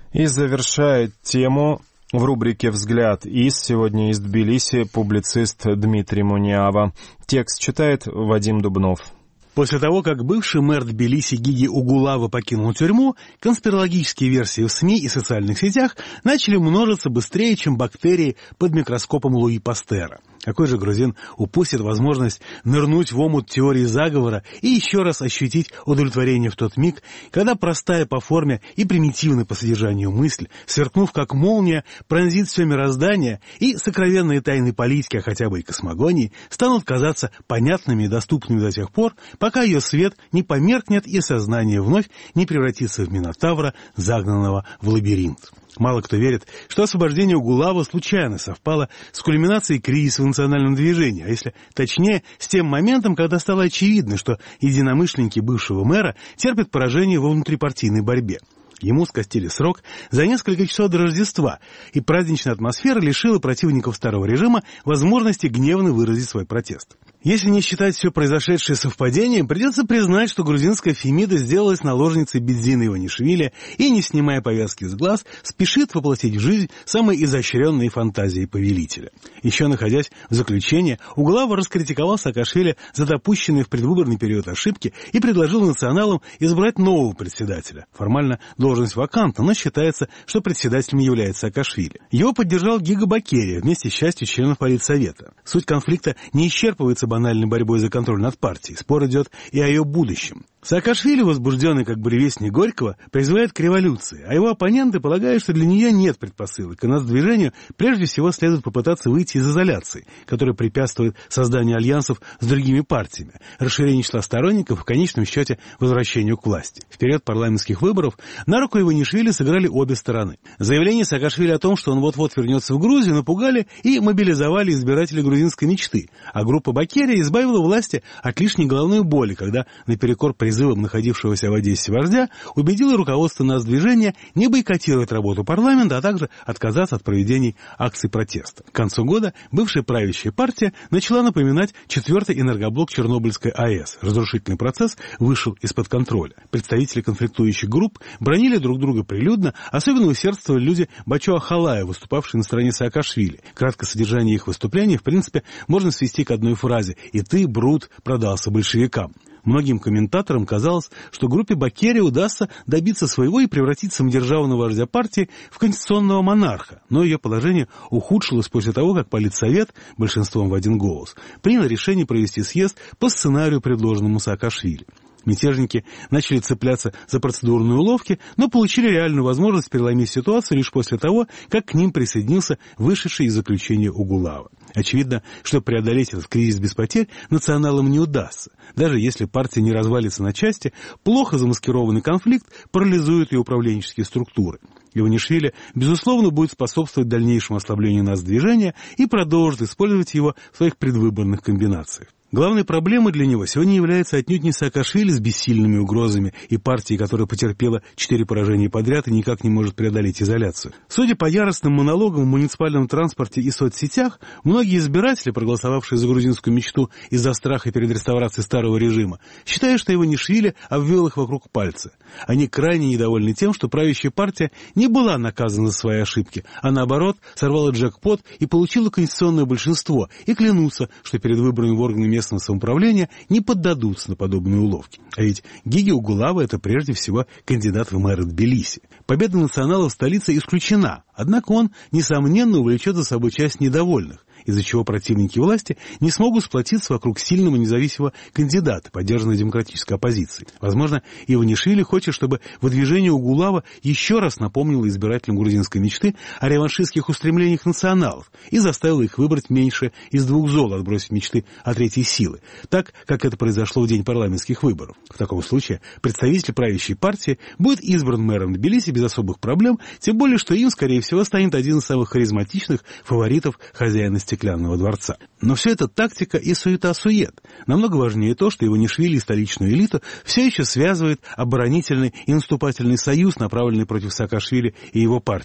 И завершает тему в рубрике «Взгляд из» сегодня из Тбилиси публицист Дмитрий Муниава. Текст читает Вадим Дубнов. После того, как бывший мэр Тбилиси Гиги Угулава покинул тюрьму, конспирологические версии в СМИ и социальных сетях начали множиться быстрее, чем бактерии под микроскопом Луи Пастера. Какой же грузин упустит возможность нырнуть в омут теории заговора и еще раз ощутить удовлетворение в тот миг, когда простая по форме и примитивная по содержанию мысль, сверкнув как молния, пронзит все мироздание, и сокровенные тайны политики, а хотя бы и космогонии, станут казаться понятными и доступными до тех пор, пока ее свет не померкнет и сознание вновь не превратится в Минотавра, загнанного в лабиринт. Мало кто верит, что освобождение Угулава случайно совпало с кульминацией кризиса в национальном движении, а если точнее, с тем моментом, когда стало очевидно, что единомышленники бывшего мэра терпят поражение во внутрипартийной борьбе. Ему скостили срок за несколько часов до Рождества, и праздничная атмосфера лишила противников старого режима возможности гневно выразить свой протест. Если не считать все произошедшее совпадением, придется признать, что грузинская Фемида сделалась наложницей Бедзина Иванишвили и, не снимая повязки с глаз, спешит воплотить в жизнь самые изощренные фантазии повелителя. Еще находясь в заключении, Угулава раскритиковал Саакашвили за допущенные в предвыборный период ошибки и предложил националам избрать нового председателя. Формально должность вакантна, но считается, что председателем является Саакашвили. Его поддержал Гига Бакерия вместе с частью членов Политсовета. Суть конфликта не исчерпывается банальной борьбой за контроль над партией. Спор идет и о ее будущем. Саакашвили, возбужденный как буревестник Горького, призывает к революции, а его оппоненты полагают, что для нее нет предпосылок, и нацдвижению прежде всего следует попытаться выйти из изоляции, которая препятствует созданию альянсов с другими партиями, расширению числа сторонников и в конечном счете возвращению к власти. В период парламентских выборов на руку Иванишвили сыграли обе стороны. Заявление Саакашвили о том, что он вот-вот вернется в Грузию, напугали и мобилизовали избирателей грузинской мечты, а группа Бакерия избавила власти от лишней головной боли, когда наперекор призывом находившегося в Одессе вождя убедила руководство нацдвижения не бойкотировать работу парламента, а также отказаться от проведения акций протеста. К концу года бывшая правящая партия начала напоминать четвертый энергоблок Чернобыльской АЭС. Разрушительный процесс вышел из-под контроля. Представители конфликтующих групп бранили друг друга прилюдно, особенно усердствовали люди Бачо-Ахалая, выступавшие на стороне Саакашвили. Краткое содержание их выступлений, в принципе, можно свести к одной фразе: «И ты, Брут, продался большевикам». Многим комментаторам казалось, что группе Бакерия удастся добиться своего и превратить самодержавного вождя партии в конституционного монарха, но ее положение ухудшилось после того, как Политсовет, большинством в один голос, принял решение провести съезд по сценарию, предложенному Саакашвили. Мятежники начали цепляться за процедурные уловки, но получили реальную возможность переломить ситуацию лишь после того, как к ним присоединился вышедший из заключения Угулава. Очевидно, что преодолеть этот кризис без потерь националам не удастся. Даже если партия не развалится на части, плохо замаскированный конфликт парализует ее управленческие структуры. Иванишвили, безусловно, будет способствовать дальнейшему ослаблению нацдвижения и продолжит использовать его в своих предвыборных комбинациях. Главной проблемой для него сегодня является отнюдь не Саакашвили с бессильными угрозами и партией, которая потерпела 4 поражения подряд и никак не может преодолеть изоляцию. Судя по яростным монологам в муниципальном транспорте и соцсетях, многие избиратели, проголосовавшие за грузинскую мечту из-за страха перед реставрацией старого режима, считают, что Иванишвили обвел их вокруг пальца. Они крайне недовольны тем, что правящая партия не была наказана за свои ошибки, а наоборот сорвала джекпот и получила конституционное большинство, и клянутся, что перед выборами в органы местного самоуправления не поддадутся на подобные уловки. А ведь Гиги Угулава — это прежде всего кандидат в мэры Тбилиси. Победа националов в столице исключена, однако он, несомненно, увлечет за собой часть недовольных, из-за чего противники власти не смогут сплотиться вокруг сильного независимого кандидата, поддержанного демократической оппозицией. Возможно, Иванишвили хочет, чтобы выдвижение Угулава еще раз напомнило избирателям грузинской мечты о реваншистских устремлениях националов и заставило их выбрать меньше из 2 зол, отбросив мечты о третьей силы, так, как это произошло в день парламентских выборов. В таком случае представитель правящей партии будет избран мэром Тбилиси без особых проблем, тем более, что им, скорее всего, станет один из самых харизматичных фаворитов хозяина Стеклянного дворца. Но все это тактика и суета-сует. Намного важнее то, что Иванишвили и столичную элиту все еще связывает оборонительный и наступательный союз, направленный против Саакашвили и его партии.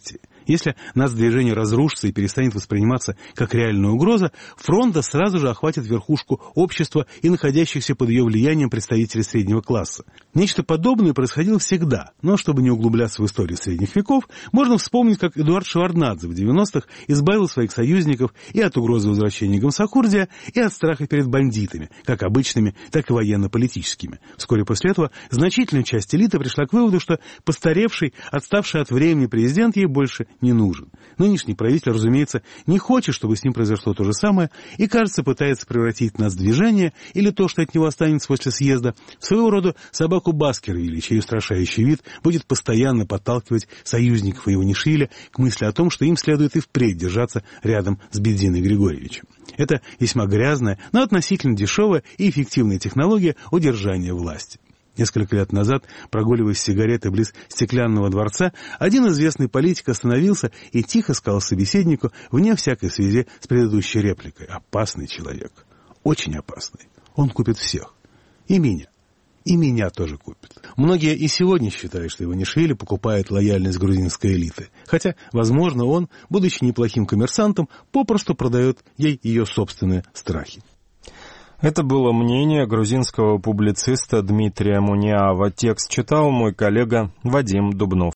Если нацдвижение разрушится и перестанет восприниматься как реальная угроза, фронта сразу же охватит верхушку общества и находящихся под ее влиянием представителей среднего класса. Нечто подобное происходило всегда, но чтобы не углубляться в историю средних веков, можно вспомнить, как Эдуард Шеварднадзе в 90-х избавил своих союзников и от угрозы возвращения Гамсахурдия, и от страха перед бандитами, как обычными, так и военно-политическими. Вскоре после этого значительная часть элиты пришла к выводу, что постаревший, отставший от времени президент ей больше не нужен. Нынешний правитель, разумеется, не хочет, чтобы с ним произошло то же самое, и, кажется, пытается превратить нацдвижение, или то, что от него останется после съезда, в своего рода собаку Баскервилля, чей устрашающий вид будет постоянно подталкивать союзников Иванишвили к мысли о том, что им следует и впредь держаться рядом с Бедзиной Григорьевичем. Это весьма грязная, но относительно дешевая и эффективная технология удержания власти. Несколько лет назад, прогуливаясь с сигаретой близ Стеклянного дворца, один известный политик остановился и тихо сказал собеседнику, вне всякой связи с предыдущей репликой: «Опасный человек, очень опасный. Он купит всех. И меня. И меня тоже купит». Многие и сегодня считают, что Иванишвили покупает лояльность грузинской элиты. Хотя, возможно, он, будучи неплохим коммерсантом, попросту продает ей ее собственные страхи. Это было мнение грузинского публициста Дмитрия Муниава. Текст читал мой коллега Вадим Дубнов.